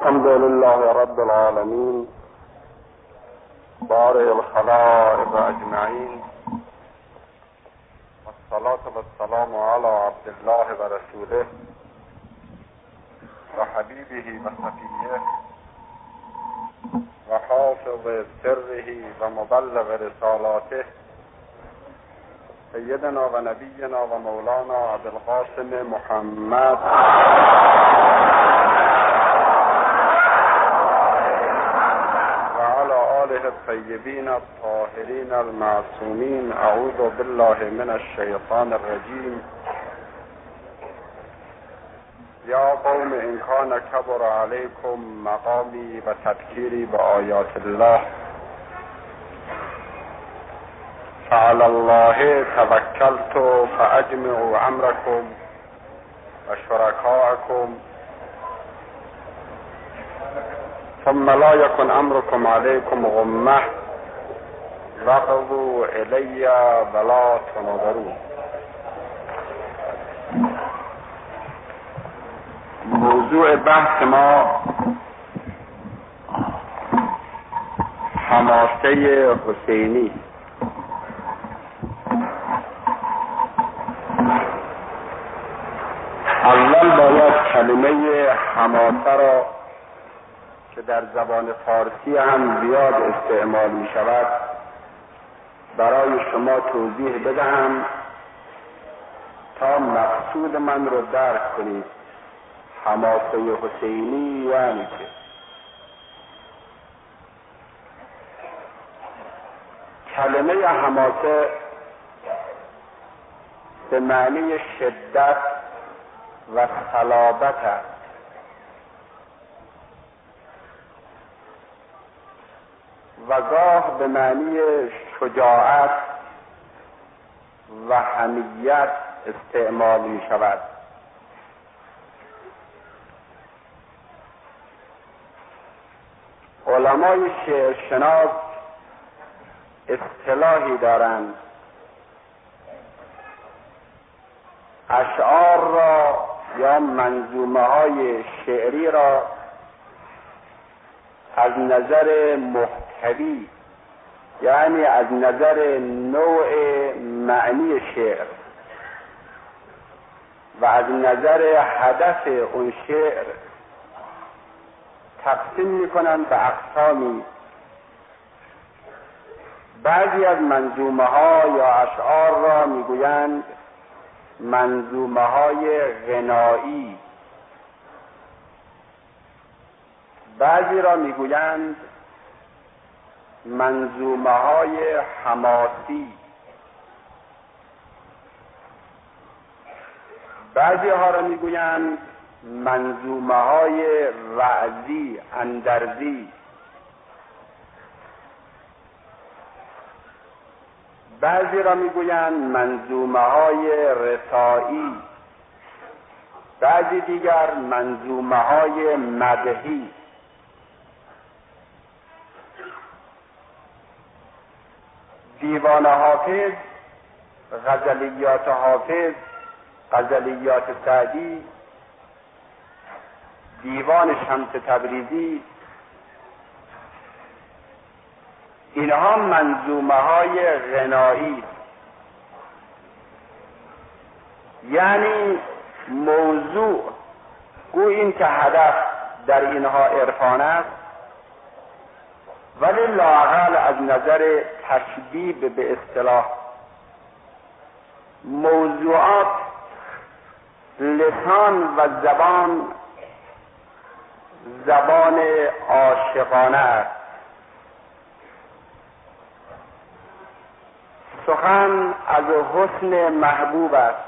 الحمد لله رب العالمين بارئ الخلائق اجمعین والصلاة والسلام على عبد الله ورسوله وحبيبه وصفيه وحافظ سره ومبلغ رسالاته سيدنا ونبينا ومولانا ابي القاسم محمد الطيبين الطاهرين المعصومين. اعوذ بالله من الشيطان الرجيم. يا قوم ان كان كبر عليكم مقامي وتذكيري بآيات الله فعلى الله توكلت فاجمعوا امركم وشركاءكم ثم لا يكن امركم عليكم غمه وقضوا الي ولا تنظرون. موضوع بحث ما حماسه حسینی. اول باید کلمه حماسه را که در زبان فارسی هم زیاد استعمال می شود برای شما توضیح بدهم تا مقصود من رو درک کنید. حماسه حسینی یعنی چه؟ کلمه حماسه به معنی شدت و صلابت است. و گاه به معنی شجاعت و حمیت استعمال می شود. علمای شعرشناس اصطلاحی دارند اشعار را یا منظومه های شعری را از نظر محتوی یعنی از نظر نوع معنی شعر و از نظر هدف اون شعر تقسیم میکنند به اقسامی. بعضی از منظومه ها یا اشعار را میگویند منظومه های غنایی، بعضی را میگویند منظومه های حماسی، بعضی ها را میگویند منظومه های وعظی اندرزی، بعضی را میگویند منظومه های رثایی، بعضی دیگر منظومه های مدحی. دیوان حافظ، غزلیات حافظ، غزلیات سعدی، دیوان شمس تبریزی، اینها منظومه های غنایی، یعنی موضوع گوییم که هدف در اینها عرفان است، ولی لااقل از نظر تشبیب به اصطلاح موضوعات لسان و زبان عاشقانه است. سخن از حسن محبوب است،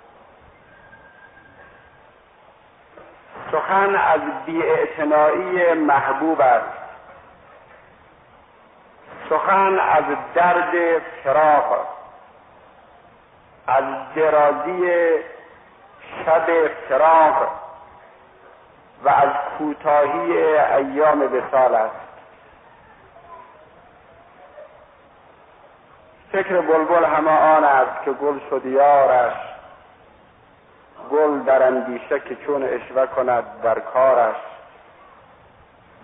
سخن از بی‌اعتنایی محبوب است، سخن از درد فراق، از درازی شب فراق و از کوتاهی ایام وصال است. فکر بلبل همه آن است که گل شد یارش، گل در اندیشه که چون اشوه کند در کارش.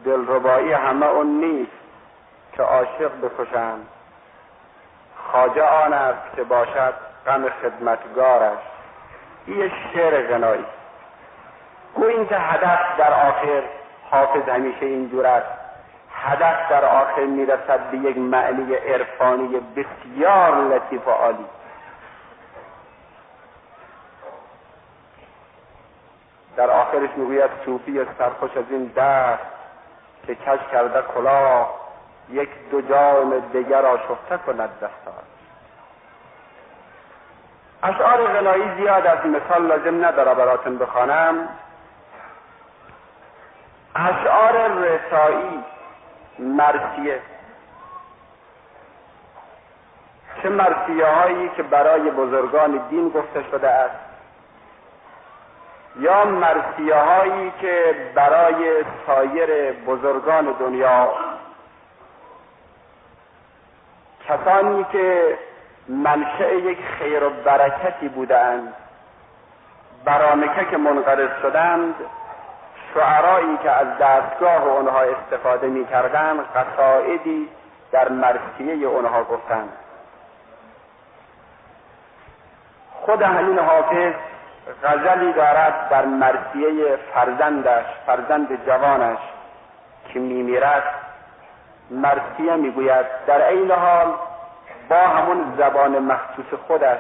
دلربایی همه اون نیست که عاشق بکشند، خواجه آن است که باشد غم خدمتگارش. این شعر غنایی. گوییم که هدف در آخر، حافظ همیشه اینجور است، هدف در آخر میرسد به یک معنی عرفانی بسیار لطیف و عالی. در آخرش میگوید صوفی سرخوش از این دست که کش کرده کلاه، یک دو جام دیگر آشفته کند دستار. اشعار غنایی زیاد از مثال لازم نداره براتون بخوانم. اشعار رسایی، مرثیه، چه مرثیه هایی که برای بزرگان دین گفته شده است یا مرثیه هایی که برای سایر بزرگان دنیا، کسانی که منشأ یک خیر و برکتی بودند، برامکه که منقرض شدند، شعرایی که از دستگاه اونها استفاده می کردند قصائدی در مرثیه اونها گفتند. خود همین حافظ غزلی دارد در مرثیه فرزندش، فرزند جوانش که میمیرد، مرثیه میگوید در عین حال با همون زبان مخصوص خودش: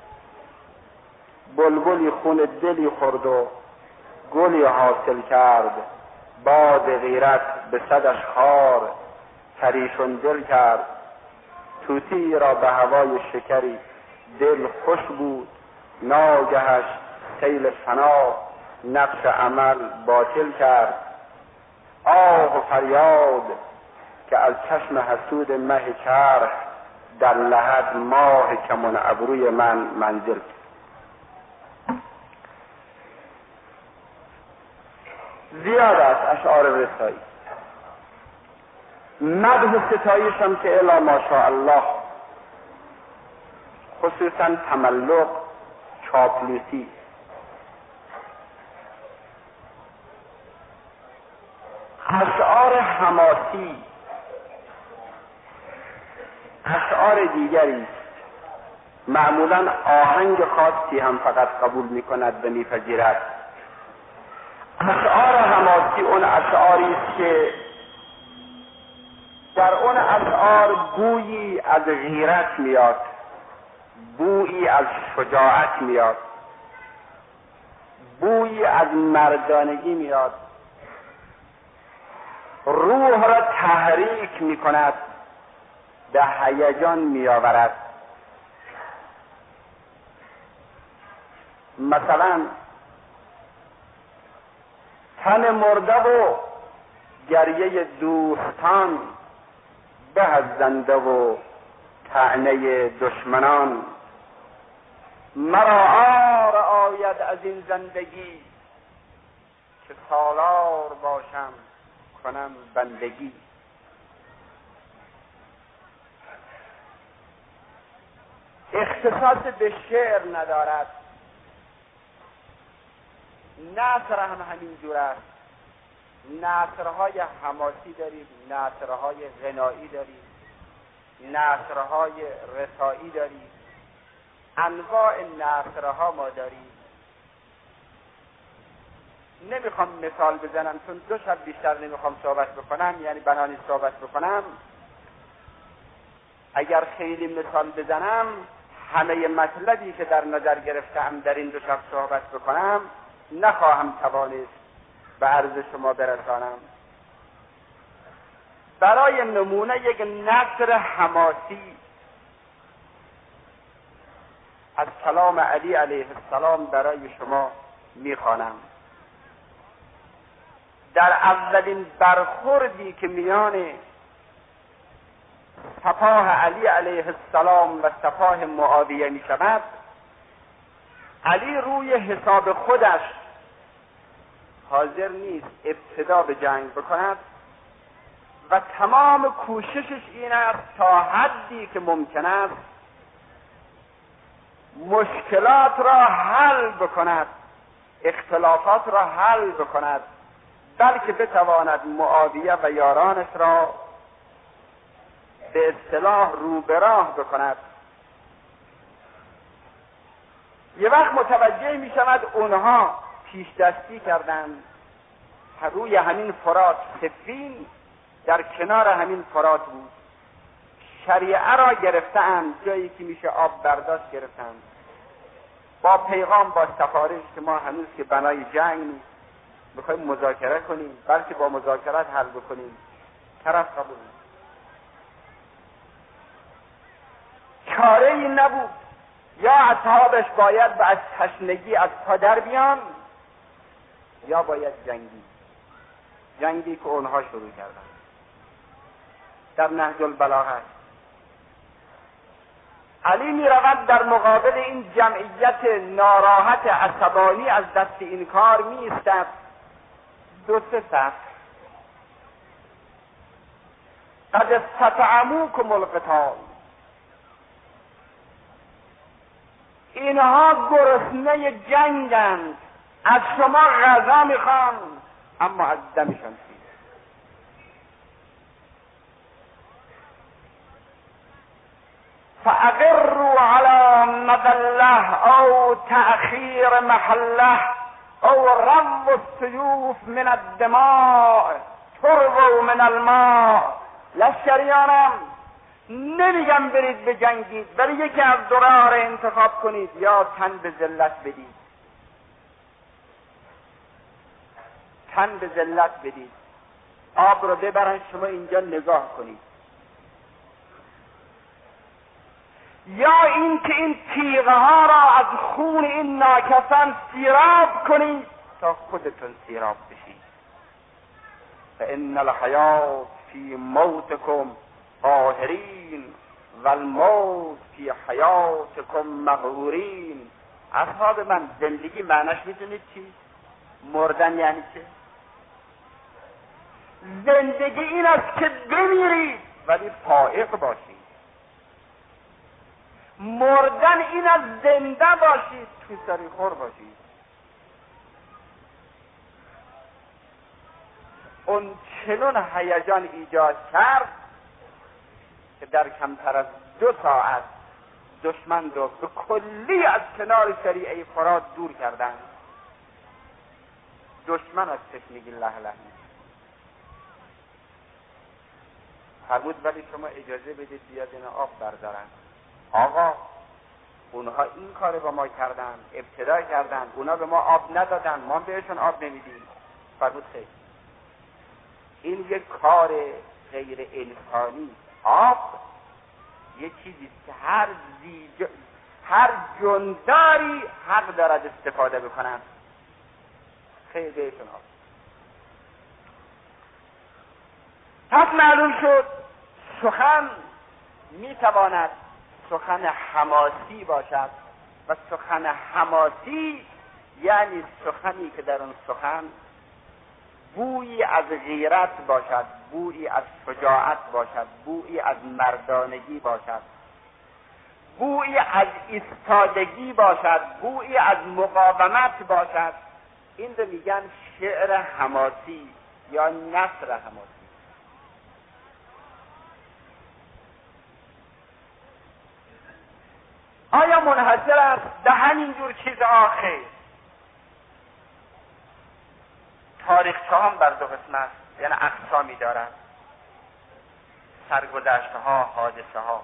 بلبلی خون دلی خورد و گلی حاصل کرد، باد غیرت به صدش خار پریشان دل کرد. طوطی را به هوای شکری دل خوش بود، ناگهش سیل فنا نقش عمل باطل کرد. آه و فریاد که از چشم حسود مه چرخ در لحد ماه کمان ابروی من منزل. زیاد است اشعار رسایی. مدح و ستایش هم که الا ماشاءالله، خصوصا تملق، چاپلوسی. اشعار حماسی اشعار دیگری است. معمولا آهنگ خاصی هم فقط قبول می کند و می پذیرد. اشعار حماسی اون اشعاری است که در اون اشعار بویی از غیرت میاد، بویی از شجاعت میاد، بویی از مردانگی میاد، روح را تحریک میکند، به هیجان میآورد. مثلا تن مرده و گریه دوستان به از زنده و طعنه دشمنان. مرا عار آید از این زندگی که سالار باشم کنم بندگی. اختصاص به شعر ندارد. نثر هم همین جور است. نثرهای حماسی داریم، نثرهای غنایی داریم، نثرهای رسایی داریم، انواع نثرها ما داریم. نمیخوام مثال بزنم چون 2 شب بیشتر نمیخوام صحبت بکنم، یعنی بنانی صحبت بکنم. اگر خیلی مثال بزنم همه مطلبی که در نظر گرفتم در این 2 شب صحبت بکنم نخواهم توانست به عرض شما برسانم. برای نمونه یک نثر حماسی از کلام علی علیه السلام برای شما میخوانم. در اولین برخوردی که میان سپاه علی علیه السلام و سپاه معاویه می شود، علی روی حساب خودش حاضر نیست ابتدا به جنگ بکند و تمام کوششش این است تا حدی که ممکن است مشکلات را حل بکند، اختلافات را حل بکند، بلکه بتواند معاویه و یارانش را به اصطلاح رو به راه بکند. یه وقت متوجه می شود اونها پیش دستی کردند، روی همین فرات سفین در کنار همین فرات بود، شریعه را گرفتند، جایی که میشه آب برداشت گرفتند، با پیغام، با سفارش که ما هنوز که بنای جنگ نیست، میخوایم مذاکره کنیم، بلکه با مذاکرات حل بکنیم. طرف قبول نیست. چاره ای نبود، یا اصحابش باید به از تشنگی از پا در بیان، یا باید جنگی که اونها شروع کردن. در نهج البلاغه علی می رود در مقابل این جمعیت ناراحت عصبانی از دست این کار می ایستد. 2-3 صف: قد استطعموکم القتال، اینها گرسنه جنگند، از شما غذا میخوان، اما از دمشان سیر. فاقروا على مذله او تأخیر محله او رب السیوف من الدماء تربو من الماء. لشکریانم نمیگم برید به جنگید، ولی یکی از دو راه را انتخاب کنید: یا تن به ذلت بدید، تن به ذلت بدید، آب رو ببرن شما اینجا نگاه کنید، یا این که این تیغه ها را از خون این ناکسان سیراب کنید تا خودتون سیراب بشید. فان الحیات فی موتکم قاهرین و الموت فی حیاتکم مغرورین. اصحاب من، زندگی معنیش میدونید چی؟ مردن یعنی چه؟ زندگی این است که بمیرید ولی فائق باشید. مردن این است زنده باشید، توسری خور باشید. اون چنون هیجان ایجاد کرد که در کمتر از 2 ساعت دشمن رو به کلی از کنار شریعه فرات دور کردند. دشمن از تشنگی لهله فرمود ولی شما اجازه بدید بیاد این آب بردارن. آقا اونها این کار با ما کردن، ابتدا کردن، اونا به ما آب ندادن، ما بهشون آب نمیدیم. فرمود خیر، این یک کار غیر انسانی. آب یه چیزی که هر جنداری حق دارد استفاده بکنن. خیر بهشون آب. پس معلوم شد سخن میتواند سخن حماسی باشد و سخن حماسی یعنی سخنی که در اون سخن بویی از غیرت باشد، بویی از شجاعت باشد، بویی از مردانگی باشد، بویی از ایستادگی باشد، بویی از مقاومت باشد. این رو میگن شعر حماسی یا نثر حماسی. آیا منحصر است به همین جور چیز آخر؟ تاریخچه هم بر 2 قسم است، یعنی اقسامی دارند: سرگذشته ها، حادثه ها.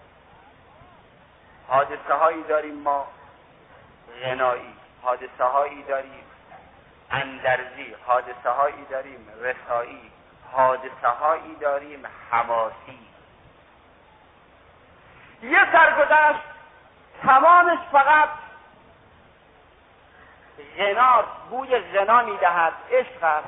حادثه هایی داریم ما غنایی، حادثه هایی داریم اندرزی، حادثه هایی داریم رسایی، حادثه هایی داریم حماسی. یه سرگذشت تمامش فقط غناست، بوی غنا میدهد، عشق است.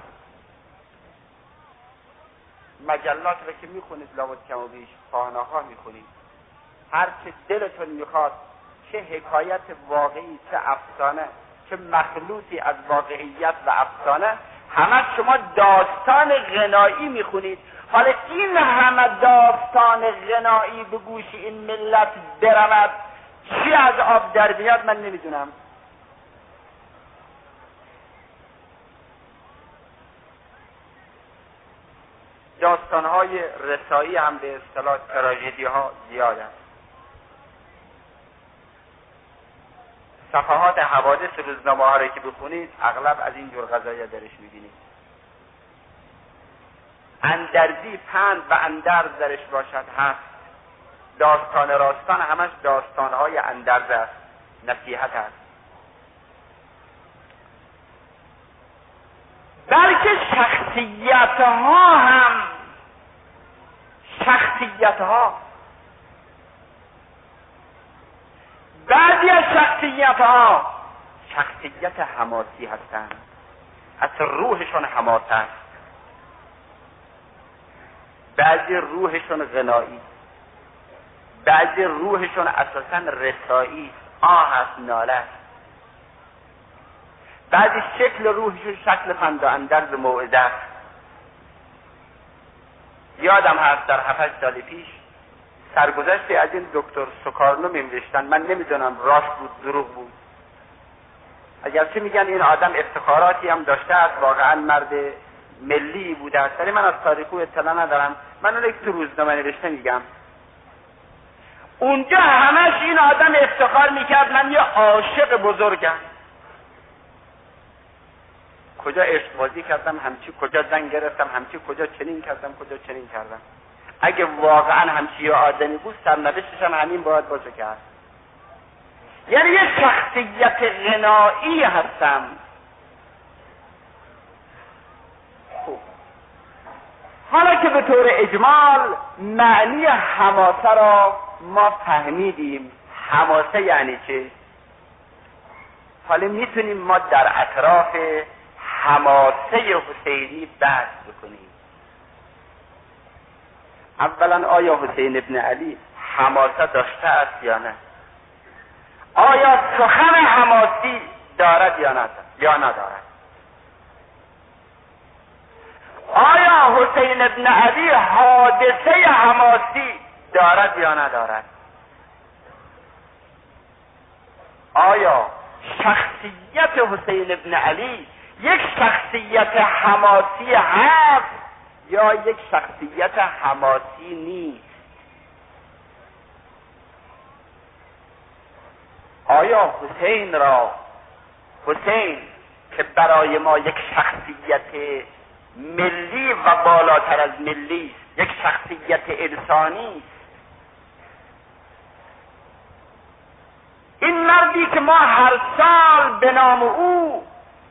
مجلات رو که میخونید لابد کم و بیش، خانه‌ها میخونید، هر چه دلتون میخواد، چه حکایت واقعی، چه افسانه، چه مخلوطی از واقعیت و افسانه، همه شما داستان غنایی میخونید. حالا این همه داستان غنایی به گوش این ملت برود، چی از آب در بیاد من نمیدونم. داستانهای رسایی هم به اصطلاح تراژدی ها زیاد است. صفحات حوادث روزنامه ها رو که بخونید اغلب از این جور قضایا درش میبینید. اندرزی، پند و اندرز درش باشد هست. داستان راستان همش داستانهای اندرز است، نصیحت است. بلکه شخصیتها هم بعضی از شخصیتها شخصیت حماسی هستند، از روحشون حماس است. بعضی روحشون غنایی، بعضی روحشون اساساً رسایی، آه است، ناله است. بعضی شکل روحشون شکل پند و اندرز موعظه است. یادم هست در 7-8 سال پیش سرگذشتی از این دکتر سوکارنو می‌نوشتن، من نمیدونم راست بود دروغ بود، اگرچه میگن این آدم افتخاراتی هم داشته است، واقعا مرد ملی بوده است، ولی من از تاریخ او اطلاع ندارم. من اون تو روزنامه نوشته میگم اونجا همش این آدم افتخار میکرد من یه عاشق بزرگم. کجا عشق بازی کردم، همچی کجا زنگ گرفتم، همچی کجا چنین کردم، کجا چنین کردم. اگه واقعا همچی یه آدمی بود سرنوشتش هم همین باید باشه کرد. یعنی یه شخصیت غنایی هستم. خوب، حالا که به طور اجمال معنی حماسه را ما فهمیدیم، حماسه یعنی چه؟ حالا میتونیم ما در اطراف حماسه حسینی بحث بکنیم. اولا آیا حسین ابن علی حماسه داشته است یا نه؟ آیا سخن حماسی دارد یا ندارد؟ آیا حسین ابن علی حادثه حماسی دارد یا ندارد؟ آیا شخصیت حسین ابن علی یک شخصیت حماسی هست یا یک شخصیت حماسی نیست؟ آیا حسین که برای ما یک شخصیت ملی و بالاتر از ملی، یک شخصیت انسانی، این مردی که ما هر سال به نام او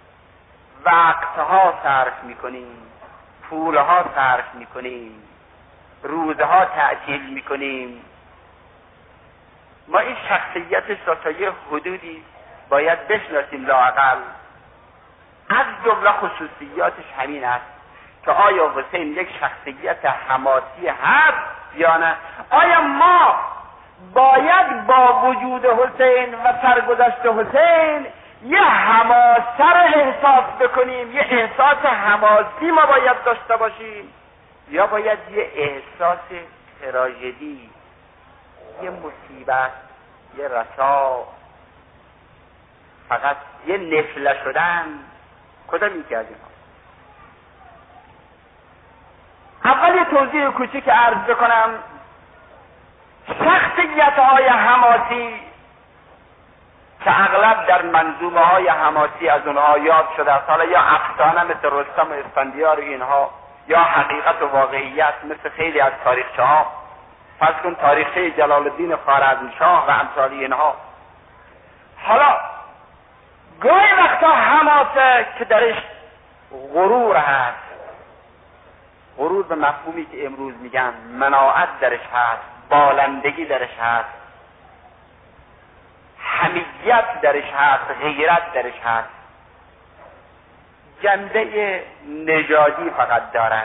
وقتها صرف میکنیم، پولها صرف میکنیم، روزها تعطیل میکنیم، ما این شخصیتش را تا یه حدودی باید بشناسیم. لااقل از جمله خصوصیاتش همین است که آیا حسین یک شخصیت حماسی هست یا نه؟ آیا ما باید با وجود حسین و سرگذشت حسین یه حماسه را احساس بکنیم، یه احساس حماسی ما باید داشته باشیم، یا باید یه احساس تراژدی، یه مصیبت، یه رسا، فقط یه نفله شدن؟ کدام یکی از اینها؟ اول یه توضیح کوچیک عرض بکنم. شخصیت‌های حماسی که اغلب در منظومه های حماسی از اونها یاد شده است، حالا یا افسانه مثل رستم و اسفندیار و اینها، یا حقیقت و واقعیت مثل خیلی از تاریخچه ها، فرض کن تاریخچه جلال الدین خوارزمشاه و امثال اینها. حالا گاهی وقتا حماسه که درش غرور هست، غرور به مفهومی که امروز میگن مناعت درش هست، بالندگی درش هست، حمیت درش هست، غیرت درش هست، جنبه نژادی فقط دارد.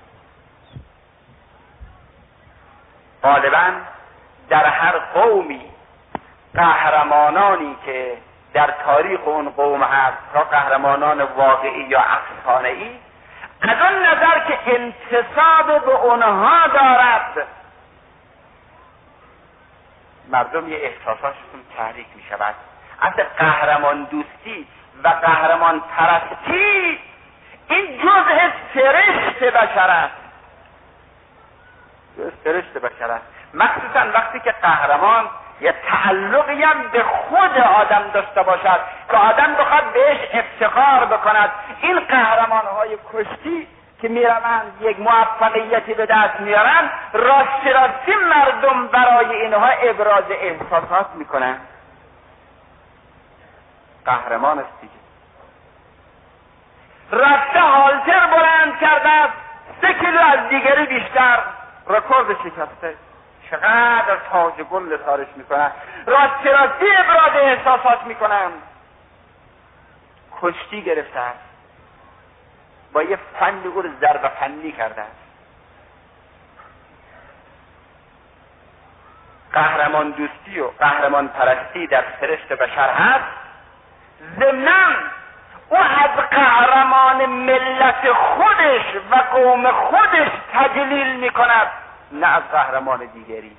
غالبا در هر قومی قهرمانانی که در تاریخ اون قوم هست، تا قهرمانان واقعی یا افسانه‌ای، از اون نظر که انتساب به اونها دارد، مردم یه احساساشون تحریک می شود. اصل قهرمان دوستی و قهرمان پرستی این جزء سرشت بشر است. سرشت بشر است. مخصوصا وقتی که قهرمان یه تعلقی هم به خود آدم داشته باشد که آدم بخواد بهش افتخار بکند. این قهرمان‌های کشتی که میروند یک موفقیتی به دست میارن، راستی مردم برای اینها ابراز احساسات میکنن. قهرمان است دیگه. رفته هالتر بلند کرده است 3 کیلو از دیگری بیشتر، رکورد شکسته. چقدر تاج گل سارش میکنن، راستی ابراز احساسات میکنن. کشتی گرفته است، با یه فن او رو ضربه فنی کرده است. قهرمان دوستی و قهرمان پرستی در سرشت بشر هست. ضمناً او از قهرمان ملت خودش و قوم خودش تجلیل میکند، نه از قهرمان دیگری.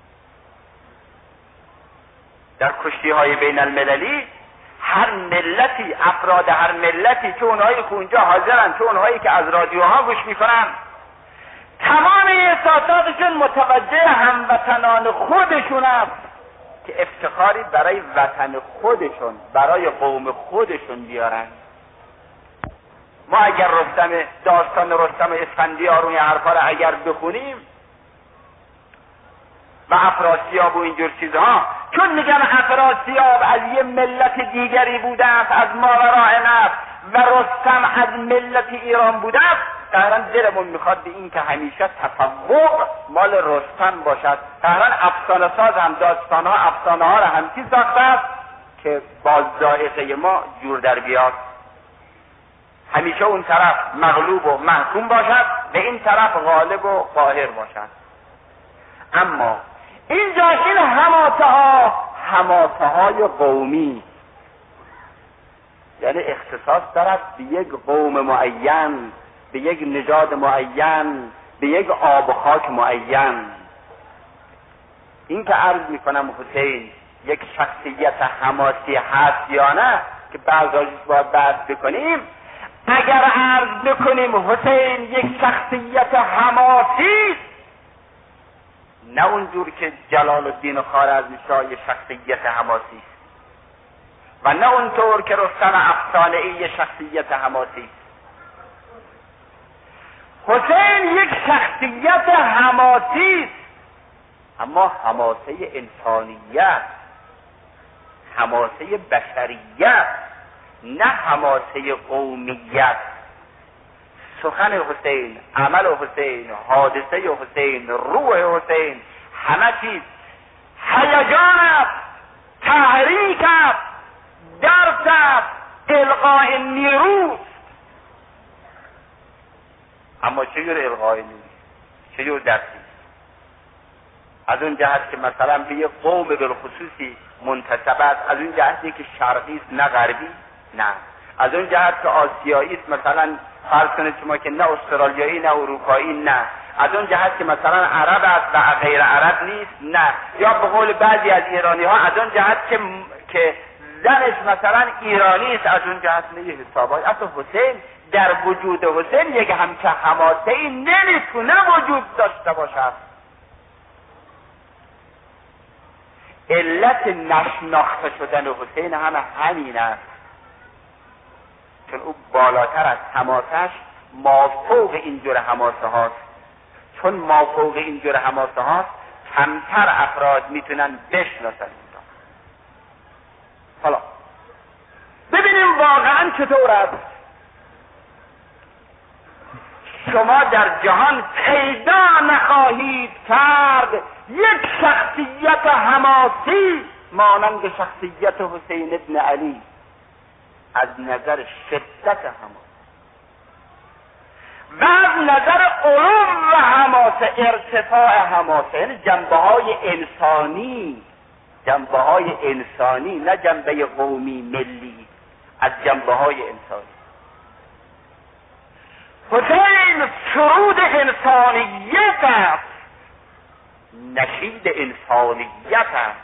در کشتی های بین المللی هر ملتی، افراد هر ملتی، چه اونهایی که اونجا حاضرن چه اونهایی که از رادیوها گوش میکنن، تمام احساساتشون متوجه هموطنان خودشون است که افتخاری برای وطن خودشون، برای قوم خودشون بیارن. ما اگر داستان رستم اسفندیار و این حرفا رو اگر بخونیم و افراسیاب و اینجور چیزها، چون میگن افراسیاب از یه ملت دیگری بوده است، از ماوراء نهر، و رستم از ملت ایران بوده است، قهرا دلمون میخواد به این که همیشه تفوق مال رستم باشد. قهرا افسانه ساز هم افسانه ها را همچی ساخته است که باز ذائقه ما جور در بیاد. همیشه اون طرف مغلوب و محکوم باشد، به این طرف غالب و قاهر باشد. اما اینجا این حماسه های قومی، یعنی اختصاص دارد به یک قوم معین، به یک نژاد معین، به یک آب و خاک معین. این که عرض میکنم حسین یک شخصیت حماسی هست یا نه که بعضاش باید بحث بکنیم. اگر عرض بکنیم حسین یک شخصیت حماسی، نه اونجور که جلال الدین خوارزمیشاه یک شخصیت حماسی است، و نه اونطور که رستم افسانه‌ای یک شخصیت حماسی است. حسین یک شخصیت حماسی است، اما حماسه انسانیت، حماسه بشریت، نه حماسه قومیت. سخن حسین، عمل حسین، حادثه حسین، روح حسین، همه چیز هیجان، تحریک، درس، القاء نیروز. اما چجور القاء نیروز؟ چجور درسی؟ از اون جهت که مثلا به یک قوم بالخصوصی منتسب است، از اون جهتی که شرقی است نه غربی، نه. از اون جهت که آسیایی است، مثلا فرض کنید شما که نه استرالیایی نه اروپایی، نه. از اون جهت که مثلا عرب است و غیر عرب نیست، نه. یا به قول بعضی از ایرانی ها از اون جهت که زنش مثلا ایرانی است، از اون جهت نه. حسابای اصلا حسین، در وجود حسین یک همچه حماسه ای نمیتونه وجود داشته باشد. علت نشناخته شدن حسین همین است، چون او بالاتر از حماسهش مافوق اینجور حماسه هاست. چون مافوق اینجور حماسه هاست، کمتر افراد میتونن بشناسن. حالا ببینیم واقعا چطور است. شما در جهان پیدا نخواهید کرد یک شخصیت حماسی مانند شخصیت حسین ابن علی، از نظر شدت حماس و از نظر علوم و حماسه، ارتفاع حماسه، یعنی جنبه های انسانی، نه جنبه قومی ملی، از جنبه های انسانی. حسین سرود انسانیت است، نشید انسانیت است،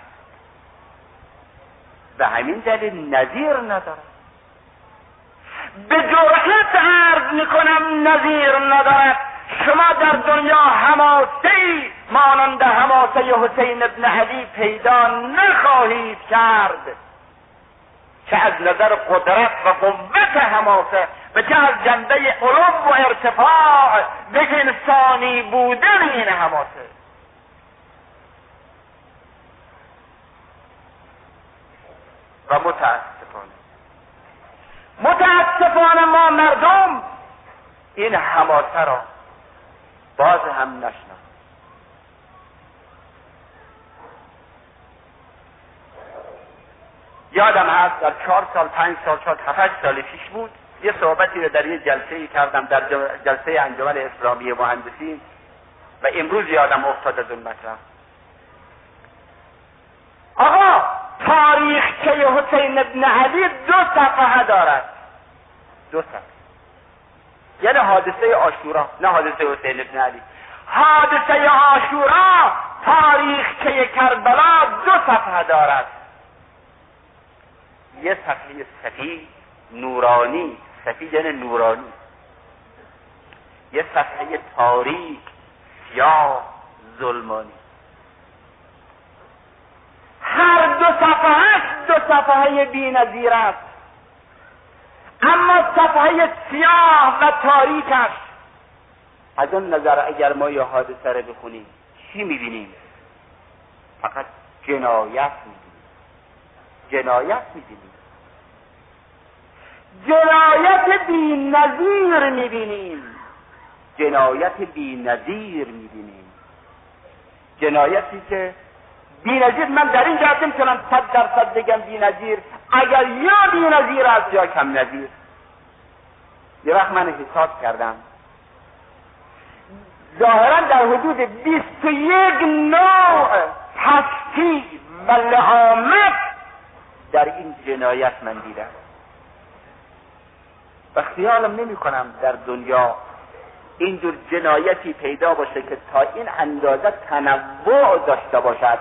و همین دلیل نظیر ندارد. به جرأت عرض میکنم نظیر ندارد. شما در دنیا حماسه‌ای مانند حماسه حسین ابن علی پیدا نخواهید کرد، چه از نظر قدرت و قوت حماسه و چه از جنبه علو و ارتفاع به انسانی بودن این حماسه. و متاسفانه ما مردم این حماسه را باز هم نشناختیم. یادم هست در 4 سال 5 سال 7 سال پیش بود، یه صحبتی رو در یه جلسه‌ای کردم، در جلسه انجمن اسلامی مهندسین، و امروز یادم افتاد از اون مطلب. آقا تاریخچه حسین ابن علی 2 صفحه دارد، 2 صفحه، یعنی حادثه عاشورا، نه حادثه حسین ابن علی. حادثه عاشورا تاریخچه کربلا 2 صفحه دارد، یه صفحه سفید نورانی، سفید یعنی نورانی، یه صفحه تاریک سیاه ظلمانی. هر 2 صفحه 2 صفحه بی‌نظیر است، اما صفحه سیاه و تاریکش، از اون نظر اگر ما یه حادثه رو بخونیم چی میبینیم؟ فقط جنایت میبینیم، جنایت میبینیم، جنایت بی‌نظیر میبینیم، جنایت بی‌نظیر میبینیم، جنایتی که بی‌نظیر، من در این جهت نمیتونم 100% بگم بی‌نظیر، اگر یا بی‌نظیر است یا کم نظیر. یه وقت من حساب کردم، ظاهرا در حدود 21 نوع پستی و لعامت در این جنایت من دیدم و خیالم نمی کنم در دنیا اینجور جنایتی پیدا باشه که تا این اندازه تنوع داشته باشد.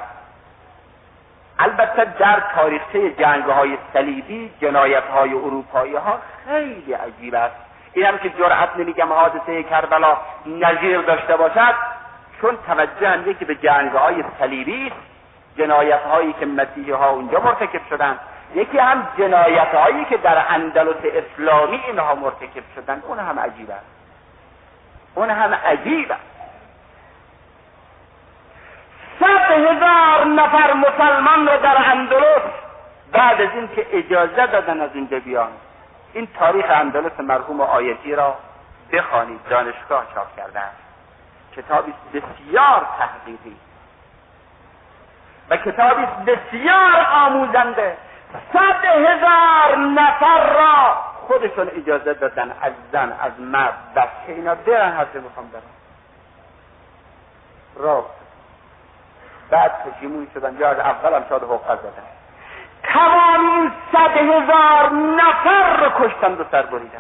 البته در تاریخچه جنگ‌های صلیبی جنایت‌های اروپایی ها خیلی عجیب است. اینم که جرأت نمیگم حادثه کربلا نظیر داشته باشد، چون توجه هم یکی به جنگ‌های صلیبی است، جنایت‌هایی که مسیحی ها اونجا مرتکب شدند، یکی هم جنایت‌هایی که در اندلس اسلامی اینها مرتکب شدند. اون هم عجیب است، اون هم عجیب است. 100,000 نفر مسلمان را در اندلس بعد از این که اجازه دادن از اینجا بیان، این تاریخ اندلس مرحوم آیتی را بخوانید، دانشگاه چاپ کردن، کتابی بسیار تحقیقی و کتابی بسیار آموزنده. 100,000 نفر را خودشون اجازه دادن، از زن، از مرد، بچه، اینا برن حضر میخوام برن را، بعد پشیمون شدن یا از اول هم شاد حقوق دادن. تمام این 100,000 نفر رو کشتن و سر بریدن.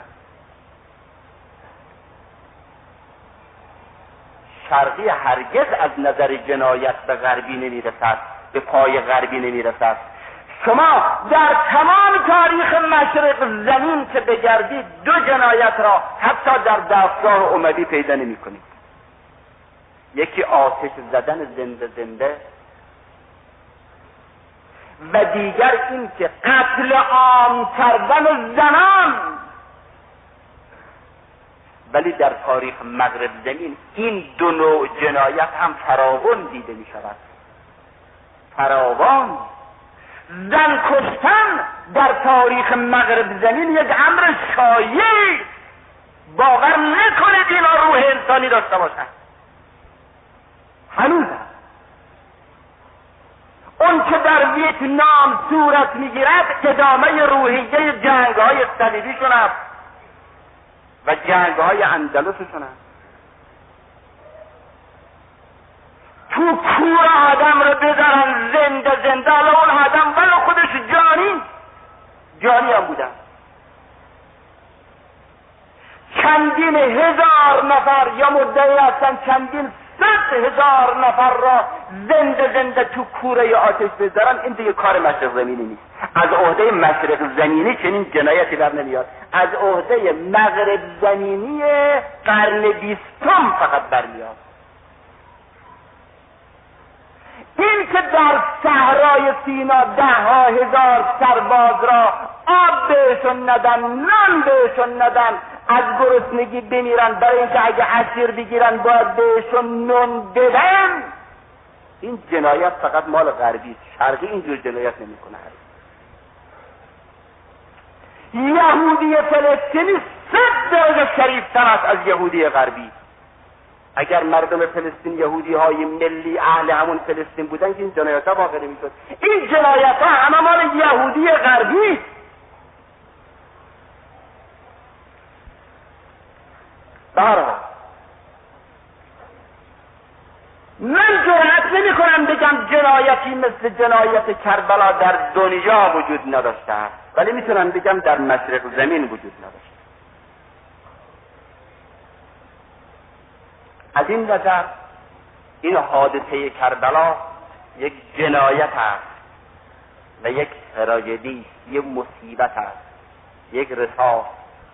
شرقی هرگز از نظر جنایت به غربی نمیرسد، به پای غربی نمیرسد. شما در تمام تاریخ مشرق زمین که بگردید 2 جنایت را حتی در دستگاه اموی پیدا نمی کنید. یکی آتش زدن زنده زنده و دیگر این که قتل عام کردن زنان. ولی در تاریخ مغرب زمین این 2 نوع جنایت هم فراوان دیده می شود، فراوان. زن کشتن در تاریخ مغرب زمین یک امر شایع، باور نکنید اینا روح انسانی داشته باشن. هنوز اون که در ویتنام صورت میگیرد ادامه روحیه جنگ‌های صلیبیشون است و جنگ‌های اندلسشون است. تو کور آدم رو بذارن زنده زنده، حالا اون آدم ولو خودش جانی هم بودن. چندین هزار نفر یا مدعی هستن چندین 100,000 نفر را زنده زنده تو کوره آتش بذارن. این دیگه کار مشرق زمینی نیست. از عهده مشرق زمینی چنین جنایتی بر نمیاد، از عهده مغرب زمینی قرن 20 فقط برمیاد. این که در صحرای سینا 10,000 سرباز را آب بهشون ندن، نان بهشون ندن، از گرسنگی بمیرن، برای اینکه اگه اسیر بگیرن باید بهشون نون بدن، این جنایت فقط مال غربی است. شرقی اینجور جنایت نمیکنه. یهودی فلسطینی 100 درجه شریفتر است از یهودی غربی. اگر مردم فلسطین یهودی های ملی اهل همون فلسطین بودن که این جنایت ها واقع نمیشد. این جنایت ها همه مال یهودی غربی. برای من جرأت نمی کنم بگم جنایتی مثل جنایت کربلا در دنیا وجود نداشته است، ولی میتونم بگم در مشرق زمین وجود نداشته. از این نظر این حادثه کربلا یک جنایت است و یک تراژدی، یک مصیبت است، یک رسا.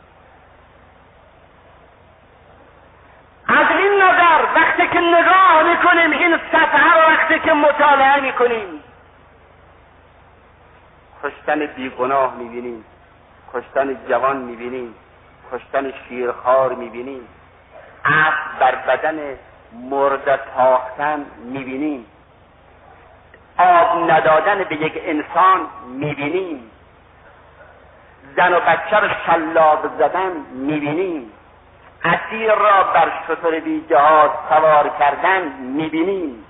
از این نظر وقتی که نگاه میکنیم این صفحه رو، وقتی که مطالعه میکنیم، کشتن بیگناه میبینیم، کشتن جوان میبینیم، کشتن شیرخوار میبینیم، اسب بر بدن مرده تاختن میبینیم، آب ندادن به یک انسان میبینیم، زن و بچه رو شلاق زدن میبینیم، اسیر را بر شتر بی جهاز سوار کردن میبینیم.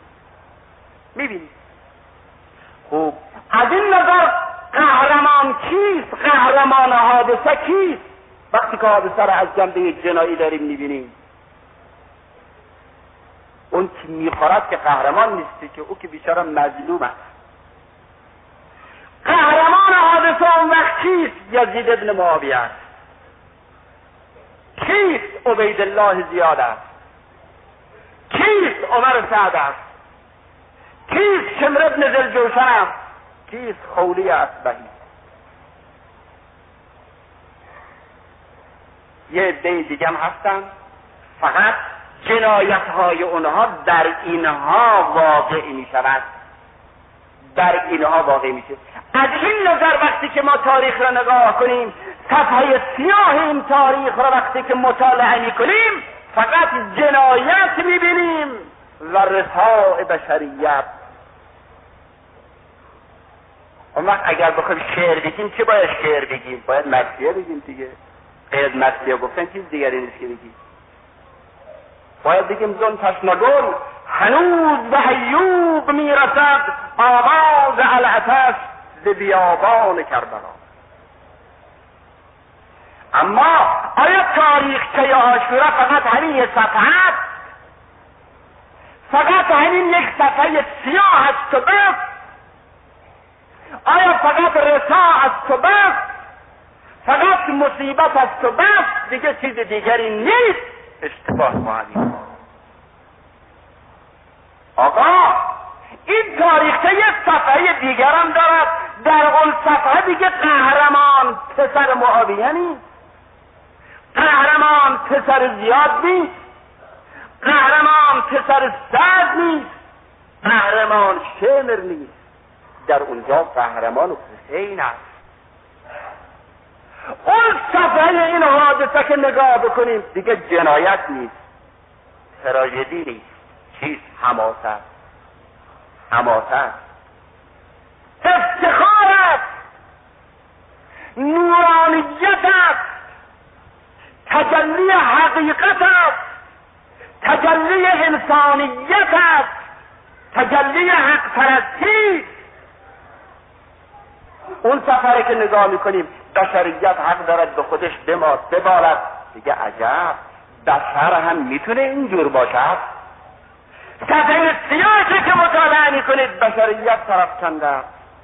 خوب، از این نظر قهرمان کیست؟ قهرمان حادثه کیست؟ وقتی که حادثه را از جنبه جنایی داریم میبینیم، اون که میخورد که قهرمان نیستی، که او که بیچاره مظلوم است. قهرمان حادثه اون وقت کیست؟ یزید ابن معاویه است. کیست؟ عبیدالله زیاد است. کیست؟ عمر سعد است. کیست؟ شمر ابن ذوالجوشن است. کیست؟ خولی اصبهی. یه عده دیگه هم هستن، فقط جنایت های اونها در اینها واقع می شود، در اینها واقع میشه. از این نظر وقتی که ما تاریخ را نگاه کنیم، صفحه سیاه این تاریخ را وقتی که مطالعه میکنیم، فقط جنایت میبینیم و رساء بشریت. اون وقت اگر بخوایم شعر بگیم چه باید شعر بگیم؟ باید مرثیه بگیم دیگه. غیر مرثیه گفتن چیز دیگری نیست که بگیم. باید بگیم زن تشنگل هنوز به ایوب میرسد آواز العطش ز بیابان کربلا. اما آیا تاریخچه عاشورا فقط همین یک صفحه است؟ فقط همین یک صفحه سیاه است و بس؟ آیا فقط رسا است و بس؟ فقط مصیبت است و بس؟ دیگه چیز دیگری نیست. اشتباه معنی. آقا این تاریخچه یک صفحه دیگر هم دارد. در اون صفحه دیگه قهرمان پسر معاویه نیست، قهرمان پسر زیاد نیست، قهرمان پسر سعد نیست، قهرمان شمر نیست. در اونجا قهرمان حسین است. اون صفحه این حادثه که نگاه بکنیم دیگه جنایت نیست، تراژدی نیست. چیست؟ حماست. حماست افتخار است، نورانیت است، تجلی حقیقت است، تجلی انسانیت است، تجلی حق پرستی. اون سفره که نگاه میکنیم بشریت حق دارد به خودش ببالد. دیگه عجب، بشر هم میتونه اینجور باشد؟ صفحه سیاسی که مطالعه میکنید بشریت طرف کنده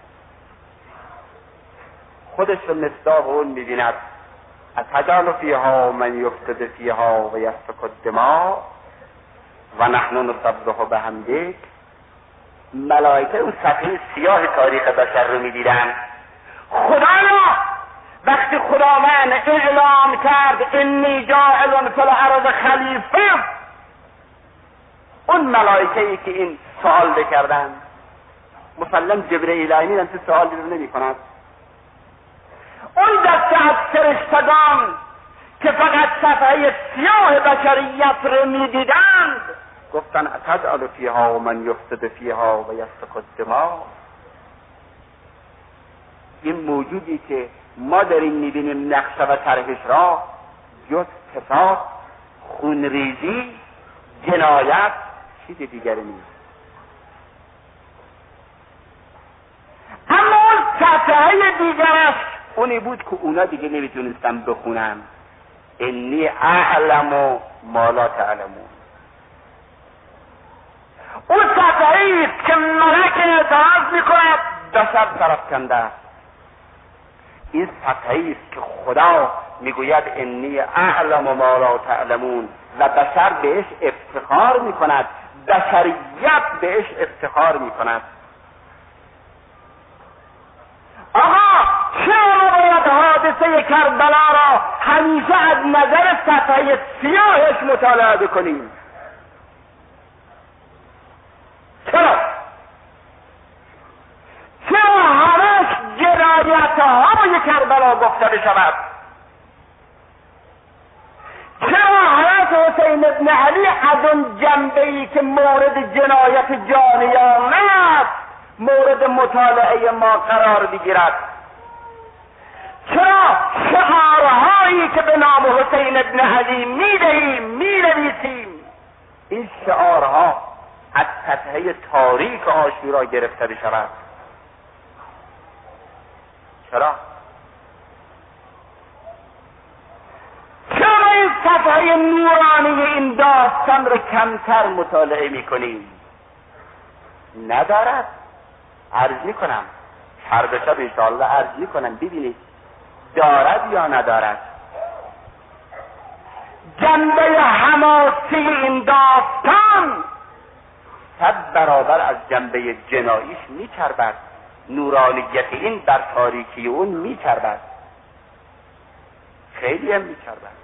خودش رو مصداق اون میبیند. اتجعل فیها من یفسد فیها و یسفک الدماء و نحن نسبح بحمدک. ملائکه اون صفحه سیاه تاریخ بشر رو میدیدن. خدایا وقتی خداوند اعلام کرد انی جاعل فی الارض خلیفه، اون ملائکه‌ای که این سوال بکردن مسلم جبرئیل امین تو سوال رو نمی‌کند، اون دسته از فرشتگان که فقط صفحه سیاه بشریت رو می‌دیدند گفتن اتجعل فیها و من یفسد فیها و یسفک الدماء، این موجودی که ما داریم می‌بینیم نقشه و طرحش را جز فساد، خونریزی، جنایت، چیز دیگری نیست. اما اون صفحه دیگرش اونی بود که اونا دیگه نمیتونستن بخونن، انی اعلم ما لا تعلمون. اون صفحه‌ای است که ملک اعتراض میکند بشر سرافکنده است. این صفحه‌ای است که خدا میگوید انی اعلم ما لا تعلمون و بشر بهش افتخار میکند، بشریت بهش افتخار میکند. آقا چرا باید حادثه کربلا را همیشه از نظر صفحه سیاهش مطالعه بکنیم؟ چرا همش جنایت‌های کربلا گفته بشود؟ چرا حضرت حسین ابن علی از اون جنبه‌ای که مورد جنایت جانیانه است مورد مطالعه ما قرار بگیرد؟ چرا شعارهایی که به نام حسین ابن علی میدهیم مینویسیم این شعارها از صفحه تاریک عاشورا گرفته بشود؟ چرا این صفحه نورانی این داستان رو کمتر مطالعه میکنیم؟ ندارد. عرض میکنم هر شب انشاءالله عرض میکنم ببینید دارد یا ندارد. جنبه حماسی این داستان 100 برابر از جنبه جناییش میچربد. نورانیت این در تاریکی اون میچربد، خیلی هم میچربد.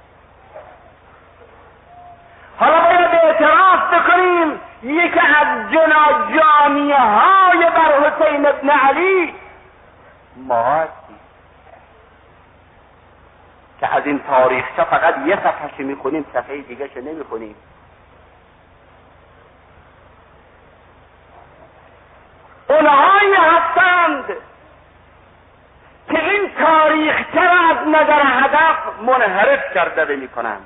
حالا باید اعتراف بکنیم یکی از جناییه های بر حسین ابن علی ما هستیم که از این تاریخچه فقط یه صفحه‌ش میخونیم، صفحه دیگه‌ش نمیخونیم. اونهایی هستند که این تاریخچه را از نظر هدف منحرف کرده میکنند.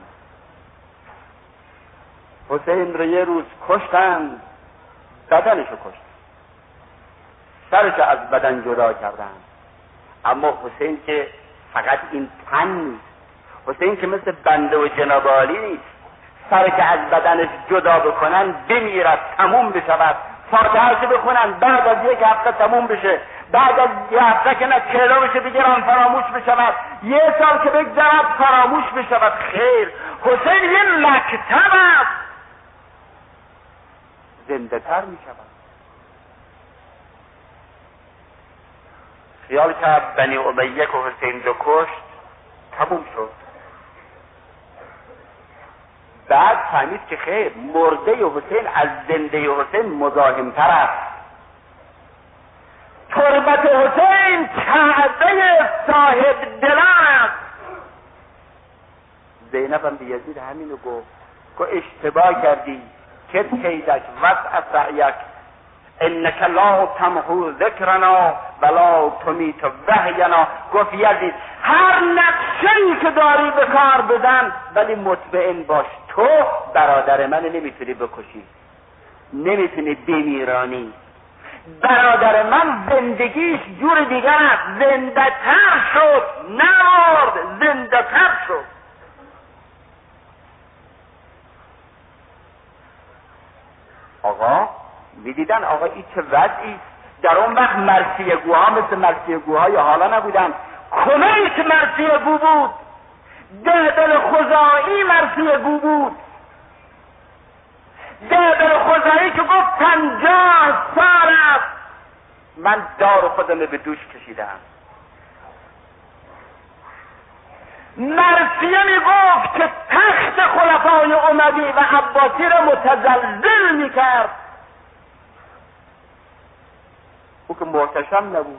حسین را یه روز کشتند، بدنشو کشت، سرش از بدن جدا کردند. اما حسین که فقط این تن نیست، حسین که مثل بنده و جناب عالی نیست، سر که از بدنش جدا بکنن بمیرد، تموم بشود، فاتحه‌اش بخونن بعد از یک هفته تموم بشه، بعد از یک هفته که نه 40 بشه بگیرن فراموش بشود، یه سال که بگذرد فراموش بشود. خیر، حسین یه مکتب است، زنده تر می شود. خیال کرد بنی امیه که حسین رو کشت تموم شد. بعد فهمید که خیر، مرده حسین از زنده حسین مزاحم‌تر است. تربت حسین کعبه صاحب دلان است. زینب هم به یزید همینو گفت که اشتباه کردی، کت کیدک وضع سعیک انک لا تمحو ذکرنا ولا تمیت وحینا. گفت یزید هر نقشه‌ای که داری به کار بزن ولی مطمئن باش تو برادر من نمیتونی بکشی، نمیتونی بمیرانی. برادر من زندگیش جور دیگر است، زنده تر شد، نمرد، زنده تر شد. آقا میدیدن آقا این چه وضعی. در اون وقت مرثیه‌گوها مثل مرثیه‌گوهای حالا نبودن. کمیت مرثیه‌گو بود، دل خزاعی مرثیه‌گو بود. دل خزاعی که گفت 50 سال است من دار خودم به دوش کشیدم، مرثیه میگفت که تخت خلفای اموی و عباسی را متزلزل میکرد. او که محتشم نبود.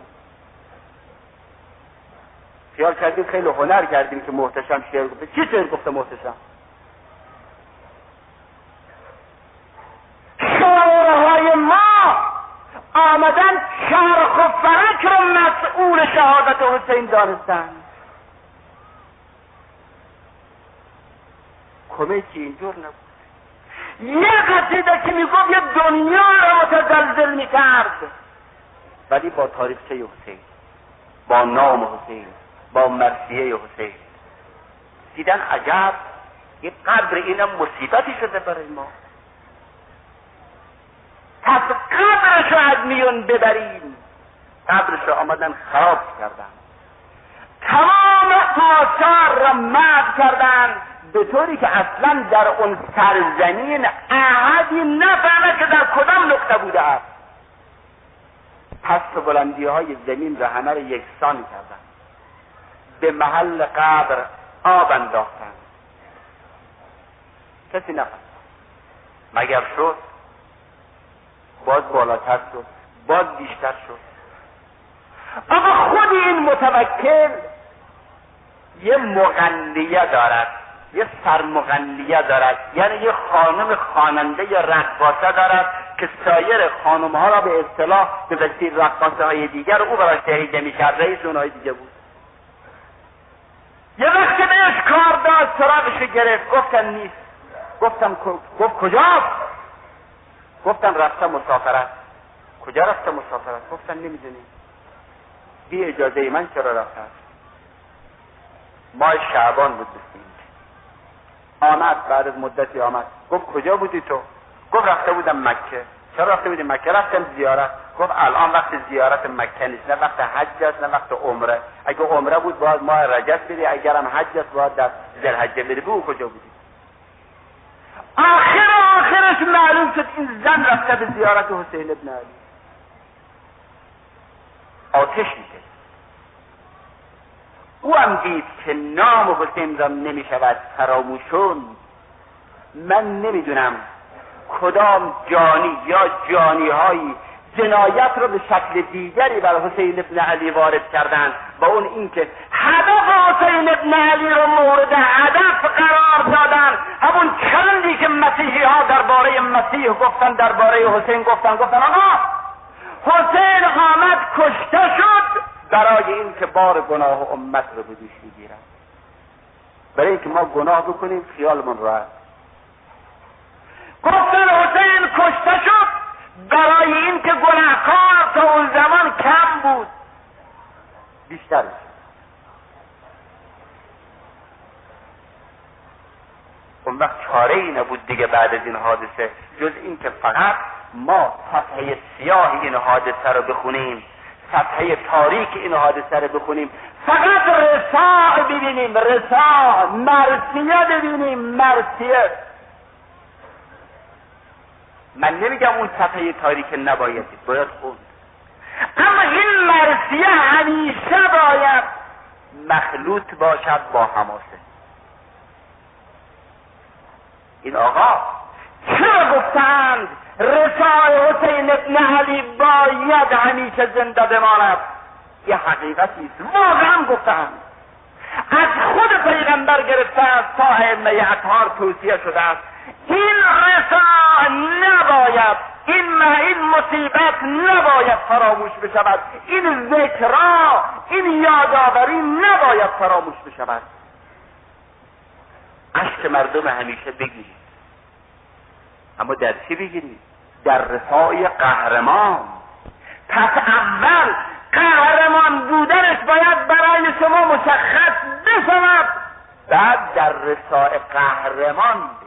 خیال کردیم خیلی هنر کردیم که محتشم شعر گفته. چی شعر گفته محتشم؟ شعرهای ما آمدن چرخ و فلک رو مسئول شهادت حسین دانستن. کمیکی اینجور نبود. یه قصیده که میگفت یه دنیا رو متزلزل میکرد، ولی با تاریخچه حسین، با نام حسین، با مرثیه حسین دیدن عجب این قدر اینم مصیبتی شده برای ما، پس قدرش رو از میون ببریم. قدرش رو آمدن خراب کردن، تمام آثار را محو کردن، به طوری که اصلا در اون سرزمین احدی نفهمه که در کدام نقطه بوده است. پس بلندی های زمین را همه را یکسان کردن، به محل قبر آب انداختن. کسی نفهمید. مگر شد باز بالاتر شد، باز بیشتر شد. اما خود این متوکل یه مغنیه دارد، یه سرمغنیه دارد، یعنی یه خانم خواننده یا رقاصه دارد که سایر خانم ها را به اصطلاح به وسیله رقاصه های دیگر او براش تهیه می‌کرد. رئیس اونهای دیگه بود. یه وقتی بهش کار داد سراغش گرفت، گفتن نیست. گفت کجاست؟ گفتن رفته مسافرت. کجا رفته مسافرت؟ گفتن نمیدونیم. بی اجازه من چرا رفته؟ ماه شعبان بود بسیم. آمد، بعد از مدتی آمد. گفت کجا بودی تو؟ گفت رفته بودم مکه. چرا رفته بودی مکه؟ رفتم زیارت. گفت الان وقت زیارت مکه نیست، نه وقت حج است نه وقت عمره. اگه عمره بود باید ماه رجب بری، اگرم حج است باید در ذوالحجه بری. بگو کجا بودی؟ آخرش معلوم شد این زن رفته به زیارت حسین ابن علی. آتش میشه. او هم دید که نام حسین را نمیشود فراموشون. من نمیدونم کدام جانی یا جانی هایی جنایت رو به شکل دیگری بر حسین ابن علی وارد کردند، با اون اینکه هدف حسین ابن علی رو مورد هدف قرار دادن. همون چندی که مسیحی ها درباره مسیح گفتن، درباره حسین گفتن آقا حسین آمد کشته شد برای اینکه بار گناه امت رو به دوش میگیرن، برای اینکه ما گناه بکنیم خیالمون راحت. گفتن حسین کشته شد برای اینکه گناهکار تا اون زمان کم بود، بیشتر شد. اون وقت چاره ای نبود دیگه بعد از این حادثه جز این که فقط ما صفحه سیاه این حادثه رو بخونیم، صفحه تاریک این حادثه رو بخونیم، فقط رساء ببینیم، رساء، مرثیه ببینیم، مرثیه. من نمیگم اون صفحه تاریک نباید خوند، اما این مرثیه همیشه باید مخلوط باشد با حماسه. این آقا چرا گفتند رسای حسین ابن علی باید همیشه زنده بماند؟ یه حقیقتی است، واقعا گفتند. از خود پیغمبر گرفته است تا ائمه اطهار توصیه شده است این رسا نباید، این مصیبت نباید فراموش بشود، این ذکرا، این یادآوری نباید فراموش بشود. اشک مردم همیشه بگیرید، اما در چی بگیرید؟ در رسای قهرمان. پس اول قهرمان بودنش باید برای شما مشخص بشود، بعد در رسای قهرمان